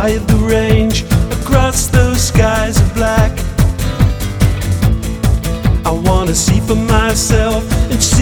high of the range, across those skies of black. I wanna see for myself and see